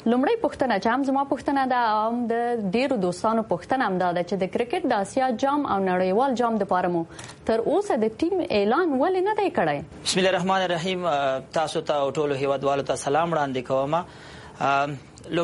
لومړی پوښتنه چې هم زما پوښتنه ده هم د ډیرو دوستانو پوښتنه هم ده چې د کرکټ د آسیا جام او نړیوال جام لپاره مو تر اوسه د ټیم اعلان ولې نه دی کړی؟ بسم الله الرحمن الرحیم. تاسو ته ټولو هیوادوالو ته سلام وړاندې کوم.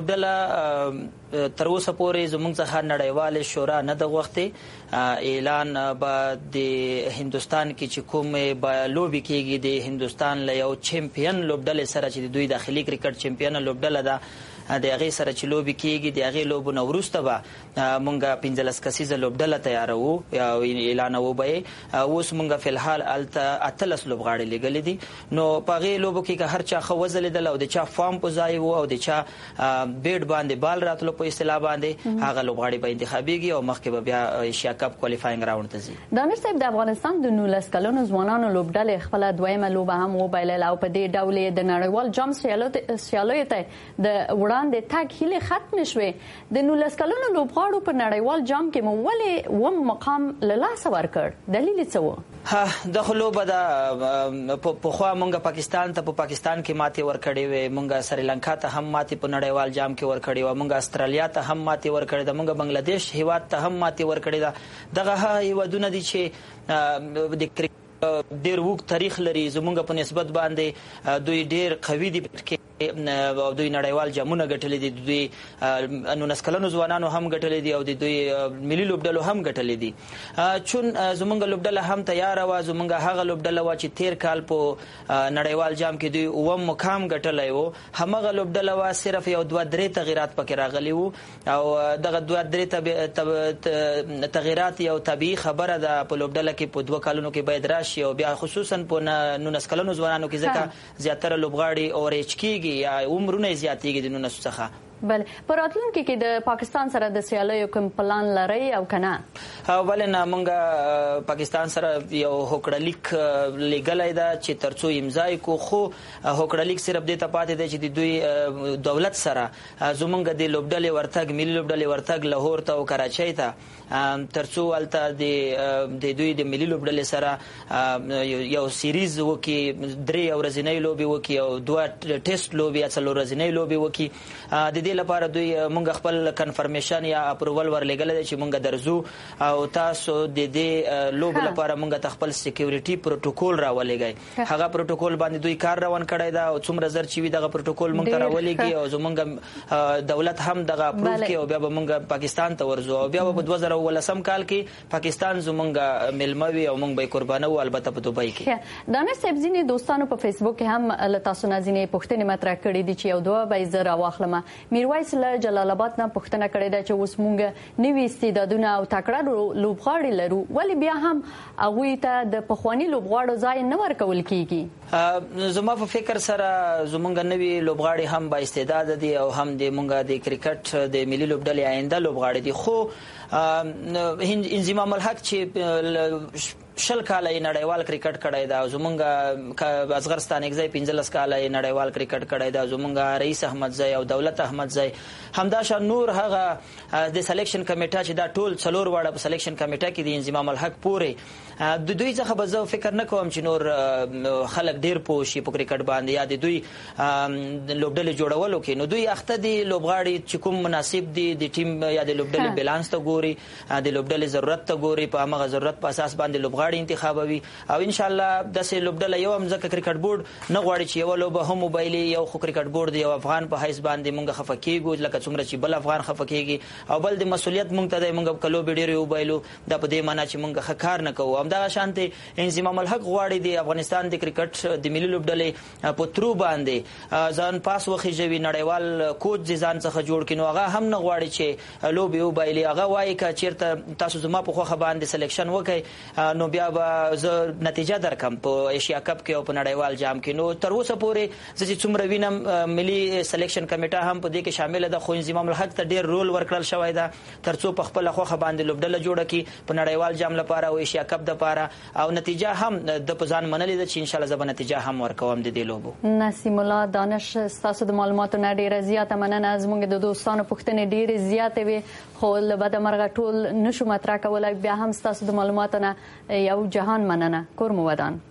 لوبډله تر اوسه پورې زموږ څخه نړیوال شورا نه د غوښتي اعلان به د هندستان کې چې کوم به لوبي کېږي د هندستان له یو چمپیون لوبډلې سره چې د دوی داخلي کرکټ چمپیون لوبډله ده د هغې سره چې لوبي کېږي د هغې لوبو نه وروسته به موږ 15 کسیزه لوبډله تیاروو او اعلانوو به یې. اوس موږ فلحال هلته 18 لوبغاړي لیږلي دي. نو په هغې لوبو کې که هر چا ښه وځلېدل او د چا فارم په ځای و او د چا بیټ باندې بال راتلو په اصطلاح باندې هغه لوبغاړي به انتخابېږي او مخکې به بیا ایشیا کپ کوالیفاینګ راوند ته ځي. دانش صاحب د افغانستان د 19 کلونو ځوانانو لوبډلې خپله دویمه لوبه هم وبایلله او په دې ډول یې د نړیوال جام سیالیو ته د وړاندې تګ هیلې ختمې شوې. د 19 کلونو لوبغاړو په نړیوال جام کې مو ولې اووم مقام له لاسه ورکړ؟ دلیل یې څه و؟ دغه لوبه ده پخوا موږ پاکستان ته په پاکستان کې ماتې ورکړې وې، موږ سریلانکا ته هم ماتې په نړیوال جام کې ورکړې وه، موږ استرالیا ته هم ماتې ورکړې ده، موږ بنگلادیش هیواد ته هم ماتې ورکړې ده. دغه هیوادونه دي چې د کرکټ ډېر اوږد تاریخ لري، زموږ په نسبت باندې دوی ډېر قوي دي او دوی نړیوال جامونه ګټلې دي، دوی 19 کلنو ځوانانو هم ګټلې دي او د دوی ملي لوبډلو هم ګټلې دي. چون زموږ لوبډله هم تیاره وه، زموږ هغه لوبډله وه چې تیر کال په نړیوال جام کې دوی اووم مقام ګټلی و، همغه لوبډله وه صرف یو 2-3 تغیرات پکې راغلي وو او دغه 2-3 تغیرات یو طبیعي خبره ده په لوبډله کې په 2 کالونو کې باید راشي او بیا خصوصا په 19 کلنو ځوانانو کې ځکه زیاتره لوبغاړي اورېج کېږي یا عمرونه زیاتېږي د 19 څخه. بله، په راتلونکي کې د پاکستان سره د سیالیو کوم پلان لرئ او که نه؟ ولې نه، موږ پاکستان سره یو هوکړه لیک لیږلی ده چې تر څو امضای کو، خو هوکړه لیک صرف دې ته پاتې دی چې د دوی دولت سره زموږ د لوبډلې ورتګ ملي لوبډلې ورتګ لاهور ته او کراچۍ ته تر څو هلته د دوی د ملي لوبډلې سره یو سیریز وکړي، 3 ورځنۍ لوبې وکړي او 2 ټیسټ لوبې یا 4 ورځنۍ لوبې وکړي. د دې لپاره دوی مونږ خپل کنفرمیشن یا اپروول ورلېږلی دی چې مونږ درځو او تاسو د دې لوبو لپاره مونږ خپل سکیورټي پروتوکول راولېږئ. هغه پروتوکول باندې دوی کار روان کړی ده او څومره زر چې وي دغه پروتوکول مونږ ته راولېږي او زمونږ دولت هم دغه اپروو کړي او بیا به مونږ پاکستان ته ورځو او بیا به په 2019 کال کې پاکستان زمونږ میلمه وي او مونږ به یې قربانو، البته په دوبۍ کې. دانش صاحب، ځینې دوستانو په فیسبوک کې هم له تاسو نه ځینې پوښتنې مطرح کړي دي چې یو 2 به یې زه راواخلم. میرویس له جلال آباد نه پوښتنه کړې ده چې اوس موږ نوي استعدادونه او تکړه لوبغاړي لرو، ولې بیا هم هغوی ته د پخواني لوبغاړو ځای نه ورکول کیږي؟ زما په فکر سره زموږ نوي لوبغاړي هم با استعداد دي او هم د موږ د کرکټ د ملي لوبډلې آینده لوبغاړي دي. خو انضمام الحق چې 20 کاله یې نړیوال کرکټ کړی دا، زمونږ اصغر ستانکزی 15 کاله یې نړیوال کرکټ کړی دا، زمونږ رئیس احمدزی او دولت احمدزی همداشان نور هغه د سلیکشن کمیټه چې دا ټول 4 واړه په سلیکشن کمیټه کې د انضمام الحق پورې د دوی څخه به زه فکر نه کوم چې نور خلک ډیر پوه شي په کرکټ باندې یا د دوی لوبډلې جوړولو کې. نو دوی اخته دي لوبغاړي چې کوم مناسب دي د ټیم یا د لوبډلې بیلانس ته ګوري، د لوبډلې ضرورت ته ګوري، په هغه ضرورت په اساس باندې لوبغاړي انتخابوي او ان شاء الله داسې لوبډله یو هم ځکه کرکټ بورډ نه غواړي چې یو لوبه هم وبایلي، یو خو کرکټ بورډ د یو افغان په حیث باندې مونږ خفه کېږو لکه څومره چې بل افغان خفه کېږي او بل د مسؤلیت مونږ ته دی، مونږ که لوبې ډېرې وبایلو دا په دې معنا چې مونږ ښه کار نه کوو. همدغه شانتې انضمام الحق غواړي د افغانستان د کرکټ د ملي لوبډلې په ترو باندې ځان پاس وخېژوي، نړیوال کوچ د ځان څخه جوړ کړي. نو هغه هم نه غواړي چې لوبې وبایلي، هغه وایي که چېرته تاسو زما په خوښه باندې سلیکشن وکړئ نو بیا به زه نتیجه درکم په ایشیا کپ کې او په نړیوال جام کې. نو تر اوسه پورې زه چې څومره وینم ملي سلیکشن کمیټه هم په دې کې شامله ده، خو انضمام الحق ته ډېر رول ورکړل شوی ده تر څو په خپله خوښه باندې لوبډله جوړه کړي په نړیوال جام لپاره او ایشیا کپ دپاره او نتیجه هم د په ځان منلې ده چې انشاءالله زه به نتیجه هم ورکوم د دې لوبو. نسیم الله، دانش، ستاسو د معلوماتو نه ډېره زیاته مننه. زموږ د دوستانو پوښتنې ډېرې زیاتې وې خو له بده مرغه ټول نشو مطرح کولی، بیا هم ستاسو د معلوماتو نه یو جهان مننه. کور مو ودان.